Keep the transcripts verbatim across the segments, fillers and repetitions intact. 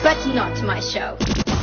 but not my show.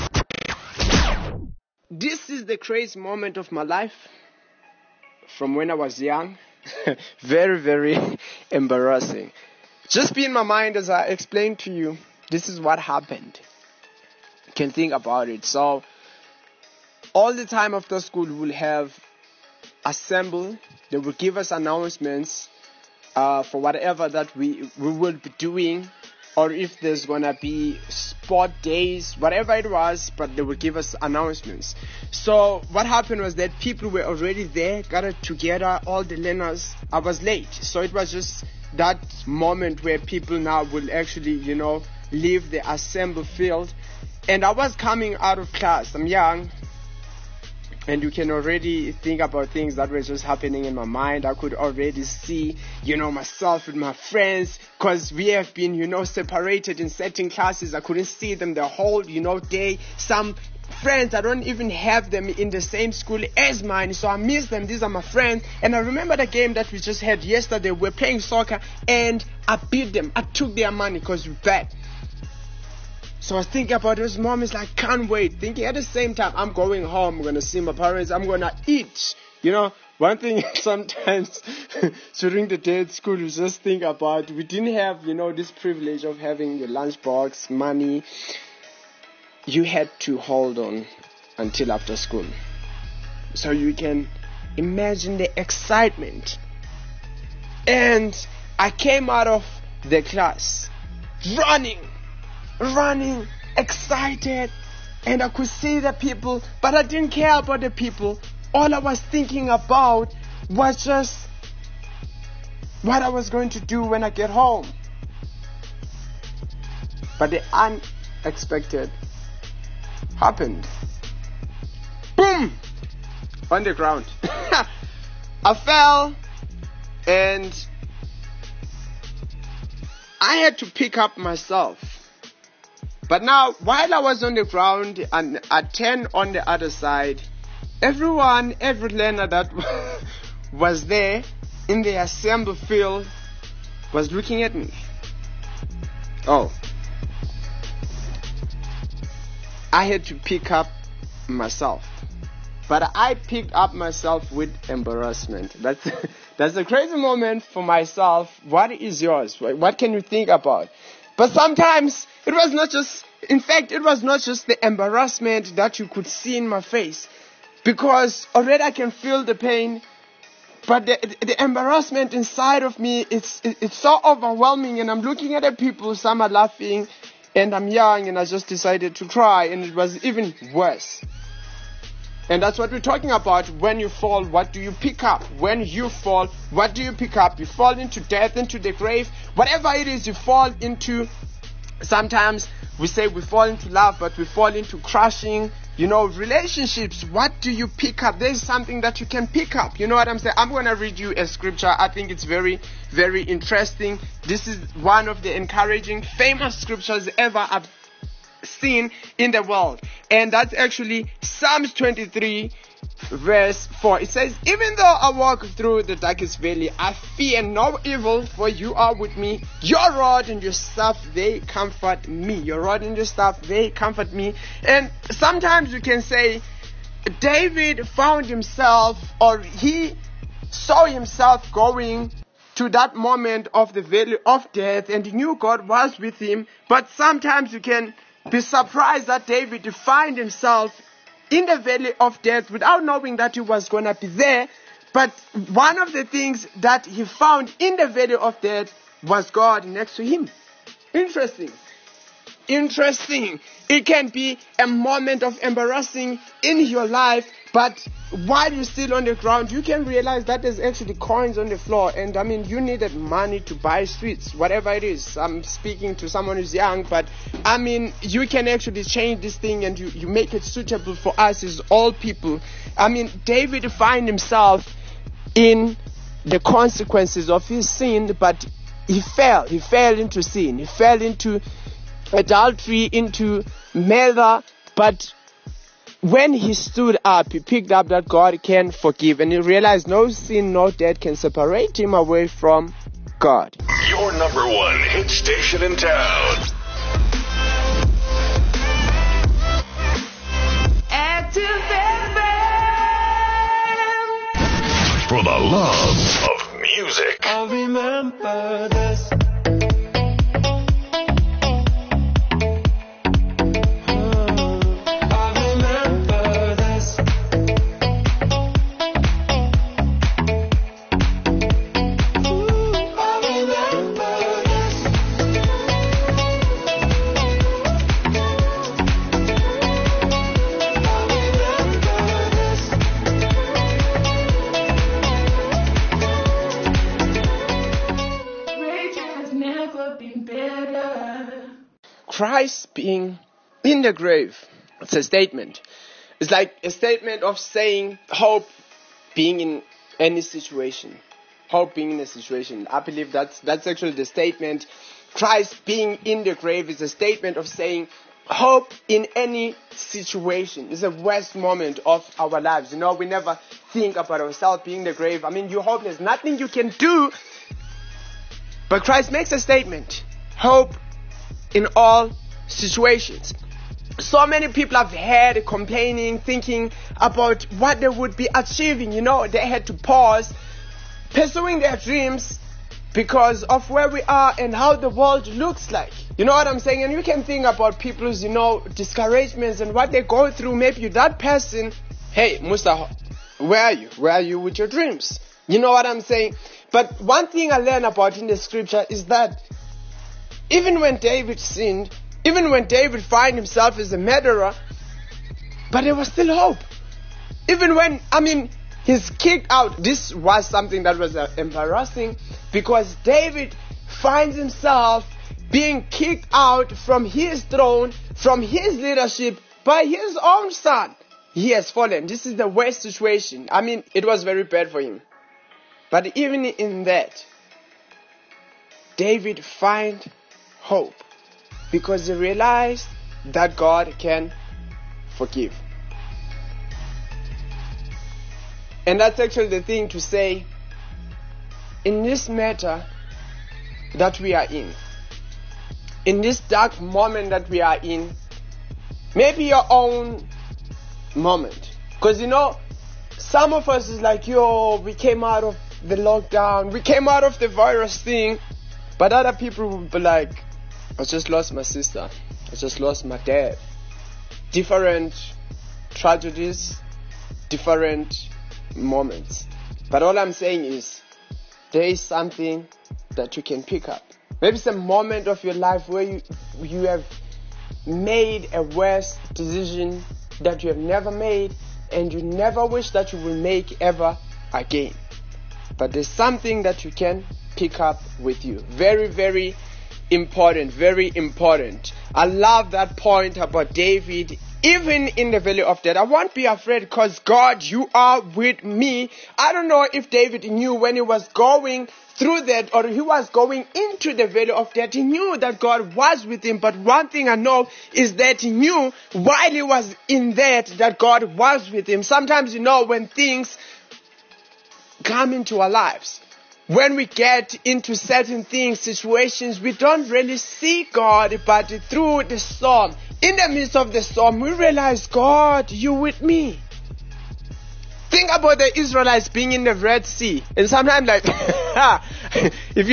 This is the crazy moment of my life from when I was young. Very, very embarrassing. Just be in my mind as I explained to you. This is what happened. You can think about it. So, all the time after school, we'll have assemble. They will give us announcements uh, for whatever that we, we will be doing. Or if there's going to be sport days, whatever it was, but they will give us announcements. So what happened was that people were already there, gathered together, all the learners. I was late. So it was just that moment where people now will actually, you know, leave the assembly field. And I was coming out of class. I'm young. And you can already think about things that were just happening in my mind. I could already see, you know, myself with my friends, because we have been, you know, separated in certain classes. I couldn't see them the whole, you know, day. Some friends, I don't even have them in the same school as mine, so I miss them. These are my friends. And I remember the game that we just had yesterday. We were playing soccer, and I beat them. I took their money because we bet. So I was thinking about those moments, like, can't wait. Thinking at the same time, I'm going home, I'm going to see my parents, I'm going to eat. You know, one thing sometimes during the day at school, you just think about, we didn't have, you know, this privilege of having your lunchbox, money. You had to hold on until after school. So you can imagine the excitement. And I came out of the class running. running, excited, and I could see the people, but I didn't care about the people. All I was thinking about was just what I was going to do when I get home. But the unexpected happened. Boom! On the ground. I fell, and I had to pick up myself. But now, while I was on the ground and at ten on the other side, everyone, every learner that was there in the assembly field was looking at me. Oh. I had to pick up myself. But I picked up myself with embarrassment. That's, that's a crazy moment for myself. What is yours? What can you think about? But sometimes it was not just, in fact, it was not just the embarrassment that you could see in my face, because already I can feel the pain, but the, the embarrassment inside of me, it's, it's so overwhelming, and I'm looking at the people, some are laughing, and I'm young, and I just decided to cry, and it was even worse. And that's what we're talking about. When you fall, what do you pick up? When you fall, what do you pick up? You fall into death, into the grave. Whatever it is, you fall into. Sometimes we say we fall into love, but we fall into crushing, you know, relationships. What do you pick up? There's something that you can pick up. You know what I'm saying? I'm going to read you a scripture. I think it's very, very interesting. This is one of the encouraging, famous scriptures ever I've seen in the world, and that's actually Psalms twenty-three verse four. It says, even though I walk through the darkest valley, I fear no evil, for you are with me. Your rod and your staff, they comfort me. Your rod and your staff, they comfort me. And sometimes you can say David found himself, or he saw himself going to that moment of the valley of death, and he knew God was with him. But sometimes you can be surprised that David found himself in the valley of death without knowing that he was going to be there. But one of the things that he found in the valley of death was God next to him. Interesting. Interesting. It can be a moment of embarrassing in your life, but while you're still on the ground, you can realize that there's actually coins on the floor. And I mean, you needed money to buy sweets, whatever it is. I'm speaking to someone who's young, but I mean, you can actually change this thing, and you, you make it suitable for us as all people. I mean, David found himself in the consequences of his sin, but he fell. He fell into sin. He fell into adultery, into murder, but when he stood up, he picked up that God can forgive, and he realized no sin, no death can separate him away from God. Your number one hit station in town. for the love of music. I remember this. Christ being in the grave, it's a statement. It's like a statement of saying hope being in any situation. Hope being in a situation. I believe that's, that's actually the statement. Christ being in the grave is a statement of saying hope in any situation. It's the worst moment of our lives. You know, we never think about ourselves being in the grave. I mean, you hope there's nothing you can do. But Christ makes a statement. Hope in all situations. So many people have had complaining, thinking about what they would be achieving. You know, they had to pause pursuing their dreams because of where we are and how the world looks like. You know what I'm saying? And you can think about people's, you know, discouragements and what they go through. Maybe you're that person. Hey, Musa, where are you? Where are you with your dreams? You know what I'm saying? But one thing I learned about in the scripture is that even when David sinned, even when David found himself as a murderer, but there was still hope. Even when, I mean, he's kicked out. This was something that was uh, embarrassing because David finds himself being kicked out from his throne, from his leadership by his own son. He has fallen. This is the worst situation. I mean, it was very bad for him. But even in that, David finds hope because he realized that God can forgive. And that's actually the thing to say in this matter that we are in. In this dark moment that we are in, maybe your own moment. Because you know, some of us is like, yo, we came out of the lockdown, we came out of the virus thing. But other people will be like, I just lost my sister, I just lost my dad. Different tragedies, different moments. But all I'm saying is, there is something that you can pick up. Maybe it's a moment of your life where you, you have made a worse decision that you have never made and you never wish that you will make ever again. But there's something that you can pick up with you. Very, very important. Very important. I love that point about David. Even in the valley of death, I won't be afraid because God, you are with me. I don't know if David knew when he was going through that or he was going into the valley of death. He knew that God was with him. But one thing I know is that he knew while he was in that, that God was with him. Sometimes, you know, when things come into our lives, when we get into certain things, situations, we don't really see God, but through the storm, in the midst of the storm, we realize, God, you with me. Think about the Israelites being in the Red Sea. And sometimes like, if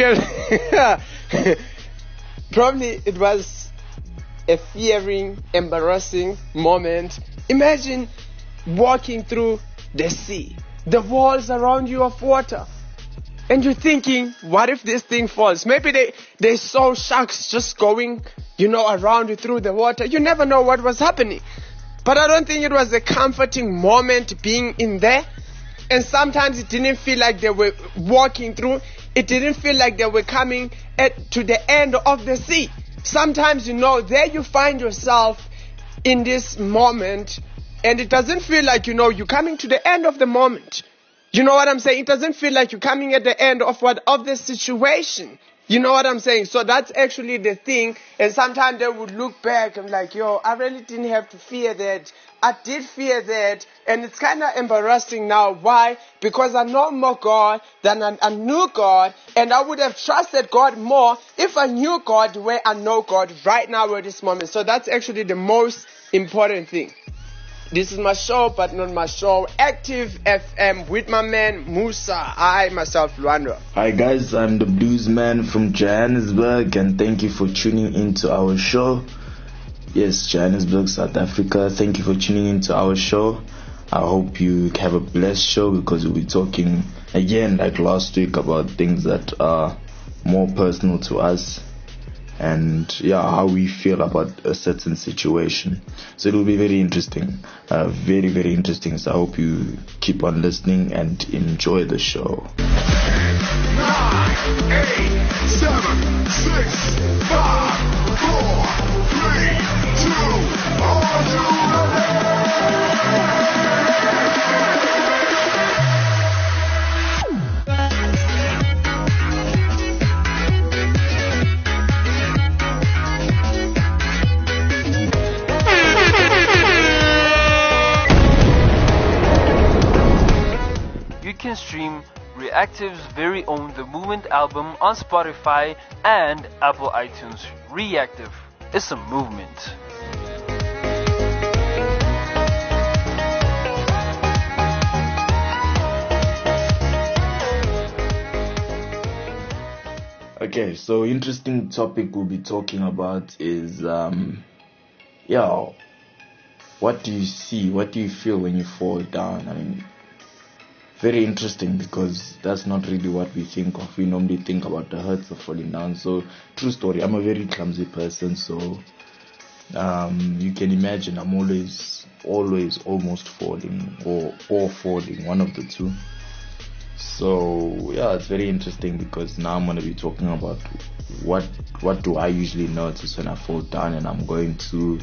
you probably it was a fearing, embarrassing moment. Imagine walking through the sea. The walls around you of water. And you're thinking, what if this thing falls? Maybe they, they saw sharks just going, you know, around you through the water. You never know what was happening. But I don't think it was a comforting moment being in there. And sometimes it didn't feel like they were walking through. It didn't feel like they were coming at, to the end of the sea. Sometimes, you know, there you find yourself in this moment. And it doesn't feel like, you know, you're coming to the end of the moment. You know what I'm saying? It doesn't feel like you're coming at the end of what of the situation. You know what I'm saying? So that's actually the thing. And sometimes they would look back and like, yo, I really didn't have to fear that. I did fear that. And it's kind of embarrassing now. Why? Because I know more God than I, I knew God. And I would have trusted God more if I knew God the way I know God right now at this moment. So that's actually the most important thing. This is my show, but not my show. Active F M with my man Musa. I myself, Luando. Hi guys, I'm the blues man from Johannesburg, and thank you for tuning into our show. Yes, Johannesburg, South Africa. Thank you for tuning into our show. I hope you have a blessed show, because we'll be talking again like last week about things that are more personal to us, and yeah, how we feel about a certain situation. So it will be very interesting, uh, very very interesting. So I hope you keep on listening and enjoy the show. Nine, eight, seven, six, five, four, three, two, are you ready? You can stream Reactive's very own The Movement album on Spotify and Apple iTunes. Reactive, it's a movement. Okay, so interesting topic we'll be talking about is um yeah, what do you see, what do you feel when you fall down? I mean, very interesting, because that's not really what we think of. We normally think about the hurts of falling down. So, true story, I'm a very clumsy person, so um, you can imagine I'm always, always almost falling, or, or falling, one of the two. So, yeah, it's very interesting, because now I'm going to be talking about what, what do I usually notice when I fall down, and I'm going to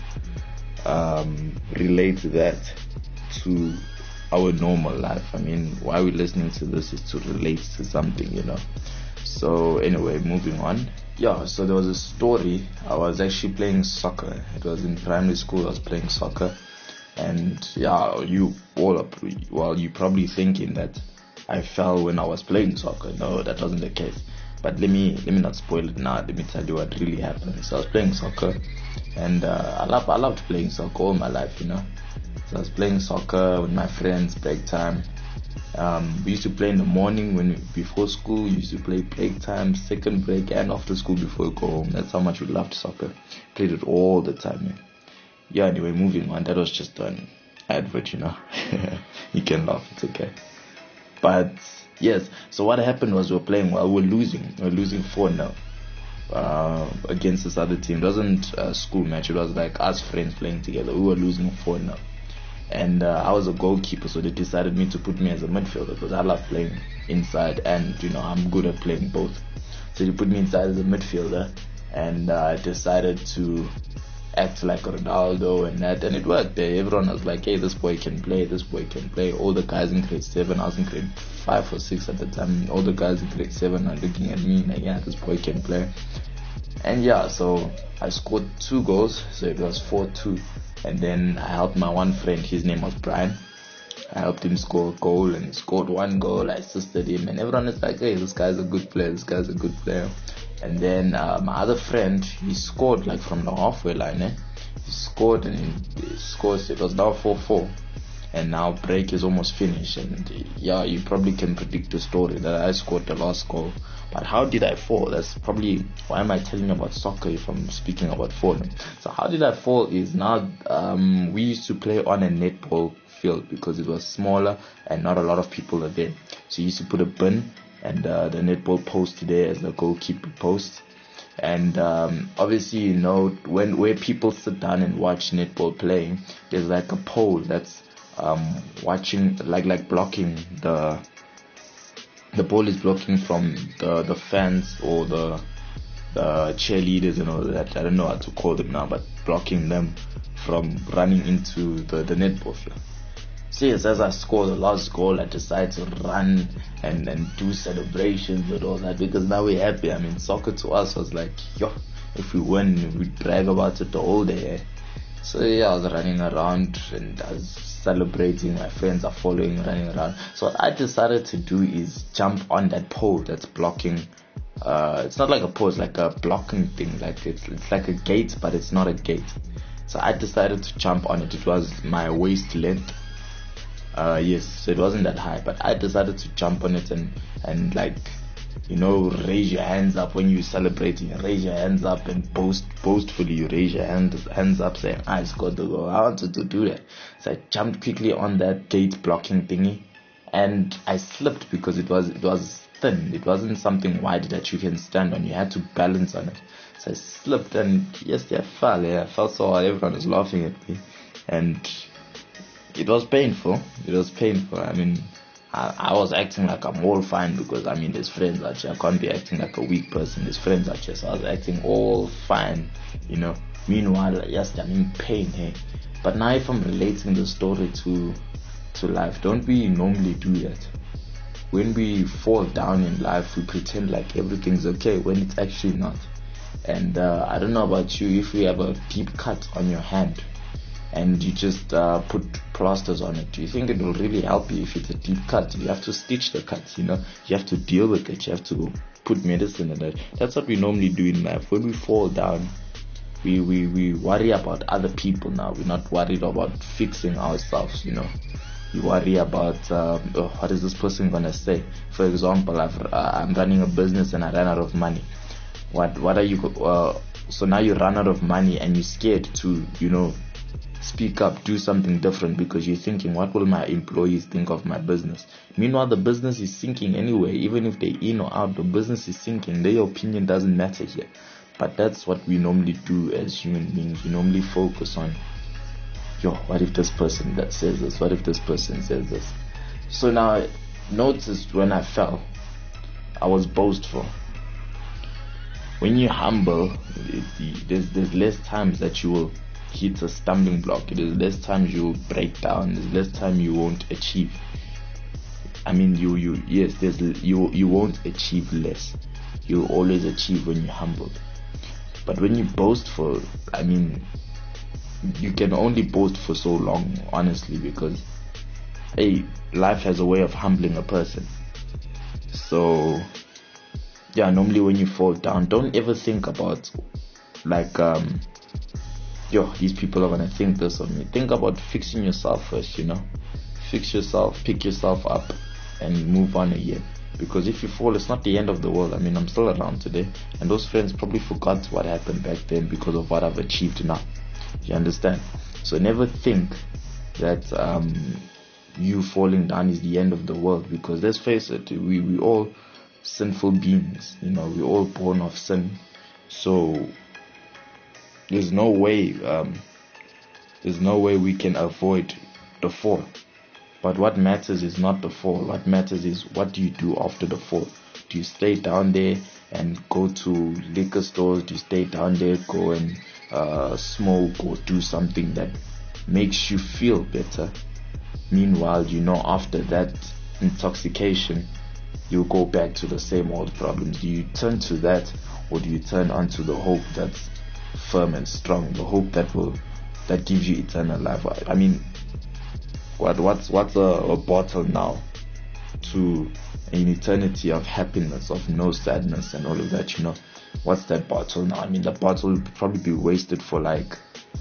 um, relate that to our normal life. I mean, why we're listening to this is to relate to something, you know. So anyway, moving on. Yeah, so there was a story. I was actually playing soccer. It was in primary school. I was playing soccer, and yeah, you all up. Well, you probably thinking that I fell when I was playing soccer. No, that wasn't the case. But let me let me not spoil it now. Let me tell you what really happened. So I was playing soccer, and uh, I love I loved playing soccer all my life, you know. So I was playing soccer with my friends, break time. Um, we used to play in the morning when before school. We used to play break time, second break, and after school before we go home. That's how much we loved soccer. Played it all the time. Yeah. yeah anyway, moving on. That was just an advert, you know. You can laugh, it's okay. But yes, so what happened was we were playing while we were losing. We were losing four nil uh, against this other team. It wasn't a school match. It was like us friends playing together. We were losing four nil. And uh, I was a goalkeeper, so they decided me to put me as a midfielder, because I love playing inside, and you know I'm good at playing both. So they put me inside as a midfielder, and I uh, decided to act like Ronaldo and that, and it worked. Everyone was like, "Hey, this boy can play. This boy can play." All the guys in grade seven, I was in grade five or six at the time. All the guys in grade seven are looking at me like, "Yeah, this boy can play." And yeah, so I scored two goals, so it was four two. And then I helped my one friend, his name was Brian. I helped him score a goal, and he scored one goal. I assisted him, and everyone is like, "Hey, this guy's a good player, this guy's a good player." And then uh, my other friend, he scored like from the halfway line. Eh? He scored, and he scores. It was now four four. And now break is almost finished. And yeah, you probably can predict the story that I scored the last goal. But how did I fall? That's probably why am I telling you about soccer if I'm speaking about falling. So how did I fall is now um, we used to play on a netball field, because it was smaller and not a lot of people are there. So you used to put a bin and uh, the netball post there as the goalkeeper post. And um, obviously, you know, when where people sit down and watch netball playing, there's like a pole that's um, watching, like like blocking the. The ball is blocking from the, the fans or the the cheerleaders and all that. I don't know how to call them now, but blocking them from running into the, the netball field. So yes, as I score the last goal, I decide to run and, and do celebrations and all that, because now we're happy. I mean, soccer to us was like, yo, if we win, we brag about it the whole day. Eh? So yeah, I was running around and I was celebrating. My friends are following, running around. So what I decided to do is jump on that pole that's blocking. Uh, it's not like a pole, it's like a blocking thing. Like it's, it's like a gate, but it's not a gate. So I decided to jump on it. It was my waist length. Uh, yes, so it wasn't that high, but I decided to jump on it and, and like, you know, raise your hands up when you're celebrating. Raise your hands up and boast, boastfully you raise your hands, hands up saying, I scored the goal. I wanted to do that. So I jumped quickly on that gate blocking thingy, and I slipped because it was, it was thin. It wasn't something wide that you can stand on. You had to balance on it. So I slipped, and yes, I fell. Yeah, I felt so hard. Everyone was laughing at me, and it was painful. It was painful. I mean, I, I was acting like I'm all fine because, I mean, there's friends out here. I can't be acting like a weak person. There's friends out here. So I was acting all fine, you know. Meanwhile, yes, I'm in pain, hey. But now if I'm relating the story to to life, don't we normally do that? When we fall down in life, we pretend like everything's okay when it's actually not. And uh, I don't know about you, if you have a deep cut on your hand and you just uh, put plasters on it, do you think it will really help you if it's a deep cut? You have to stitch the cut, you know, you have to deal with it, you have to put medicine in it. That's what we normally do in life. When we fall down, we, we, we worry about other people now. We're not worried about fixing ourselves, you know. You worry about uh, oh, what is this person gonna say? For example, I've, uh, I'm running a business and I ran out of money. What what are you? Uh, so now you run out of money and you're scared to, you know, speak up, do something different because you're thinking, what will my employees think of my business? Meanwhile, the business is sinking anyway. Even if they're in or out, the business is sinking. Their opinion doesn't matter here. But that's what we normally do as human beings. We normally focus on, yo, what if this person that says this? What if this person says this? So now, I noticed when I fell, I was boastful. When you're humble, it, it, there's, there's less times that you will hit a stumbling block. There's less times you will break down. There's less time you won't achieve. I mean, you, you, yes, there's, you, you won't achieve less. You'll always achieve when you're humbled. But when you're boastful, I mean, you can only boast for so long, honestly, because, hey, life has a way of humbling a person. So, yeah, normally when you fall down, don't ever think about, like, um, yo, these people are gonna think this of me. Think about fixing yourself first, you know. Fix yourself, pick yourself up, and move on again. Because if you fall, it's not the end of the world. I mean, I'm still around today, and those friends probably forgot what happened back then because of what I've achieved now. You understand? So never think that um, you falling down is the end of the world, because let's face it, we we all sinful beings, you know, we're all born of sin. So there's no way um, there's no way we can avoid the fall. But what matters is not the fall. What matters is, what do you do after the fall? Do you stay down there and go to liquor stores? Do you stay down there, go and uh, smoke or do something that makes you feel better? Meanwhile, you know, after that intoxication, you go back to the same old problems. Do you turn to that, or do you turn onto the hope that's firm and strong, the hope that will that gives you eternal life? I mean, what what's what's a, a bottle now to an eternity of happiness, of no sadness and all of that, you know? What's that bottle now? I mean, the bottle will probably be wasted for like,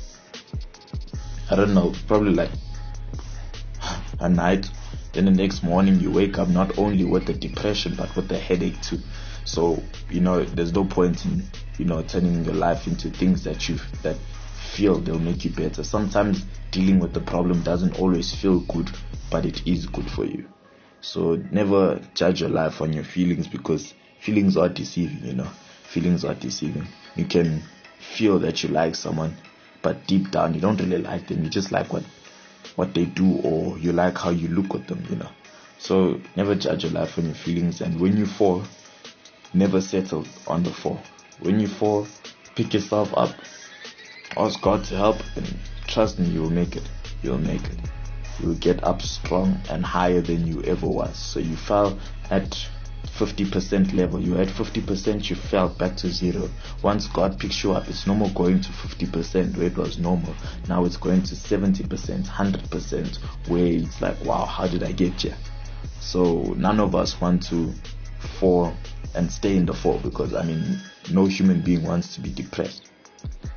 I don't know, probably like a night. Then the next morning you wake up not only with the depression but with the headache too. So, you know, there's no point in, you know, turning your life into things that you that feel they'll make you better. Sometimes dealing with the problem doesn't always feel good, but it is good for you. So never judge your life on your feelings, because feelings are deceiving, you know. Feelings are deceiving. You can feel that you like someone, but deep down you don't really like them. You just like what what they do, or you like how you look at them, you know. So never judge your life on your feelings, and when you fall, never settle on the fall. When you fall, pick yourself up, ask God to help, and trust me, you will make it. You will make it. You will get up strong and higher than you ever was. So you fell at fifty percent level. You were at fifty percent, you fell back to zero. Once God picks you up, it's no more going to fifty percent where it was normal. Now it's going to seventy percent, one hundred percent, where it's like, wow, how did I get here? So none of us want to fall and stay in the fall, because, I mean, no human being wants to be depressed.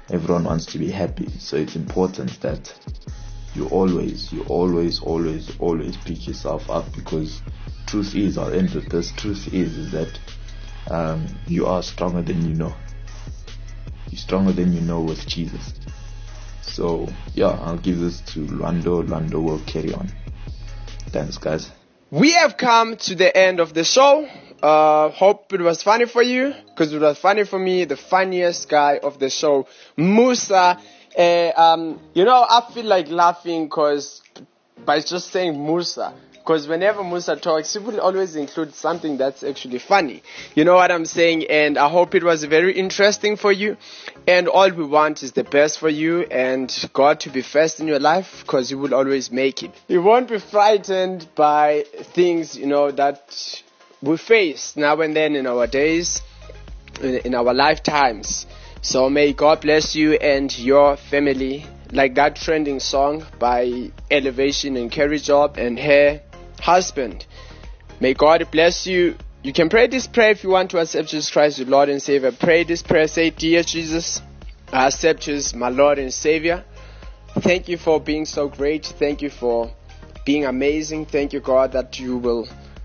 everyone wants to be happy. So it's important that you always, you always, always, always pick yourself up, because truth is, I'll end with this, truth is, is that um, you are stronger than you know. You're stronger than you know with Jesus. So yeah, I'll give this to Lando. Lando will carry on. Thanks, guys. We have come to the end of the show. Uh, hope it was funny for you, because it was funny for me. The funniest guy of the show, Musa. Uh, um, you know, I feel like laughing because by just saying Musa. Because whenever Musa talks, he will always include something that's actually funny. You know what I'm saying? And I hope it was very interesting for you. And all we want is the best for you and God to be first in your life, because you will always make it. You won't be frightened by things, you know, that we face now and then in our days, in, in our lifetimes. So may God bless you and your family. Like that trending song by Elevation and Carrie Job and her husband. May God bless you. You can pray this prayer if you want to accept Jesus Christ, your Lord and Savior. Pray this prayer. Say, Dear Jesus, I accept you as my Lord and Savior. Thank you for being so great. Thank you for being amazing. Thank you, God, that you will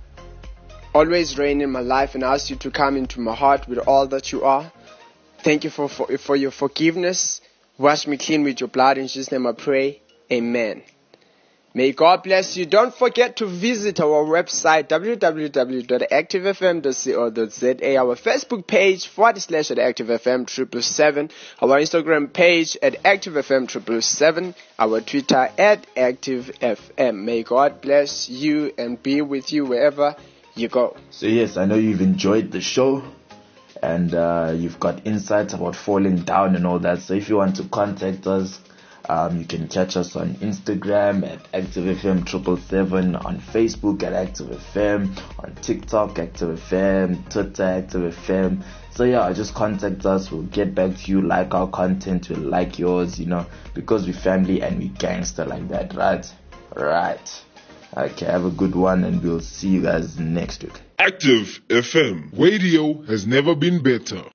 always reign in my life, and ask you to come into my heart with all that you are. Thank you for, for, for your forgiveness. Wash me clean with your blood. In Jesus' name I pray. Amen. May God bless you. Don't forget to visit our website, w w w dot active f m dot co dot z a, our Facebook page, forward slash at ActiveFM triple seven, our Instagram page at ActiveFM triple seven, our Twitter at ActiveFM. May God bless you and be with you wherever you go. So yes, I know you've enjoyed the show, and uh, you've got insights about falling down and all that. So if you want to contact us, Um, you can catch us on Instagram at ActiveFM triple seven, on Facebook at ActiveFM, on TikTok ActiveFM, Twitter ActiveFM. So yeah, just contact us. We'll get back to you. Like our content, we'll like yours, you know, because we're family and we gangster like that, right? Right. Okay, have a good one, and we'll see you guys next week. Active F M. Radio has never been better.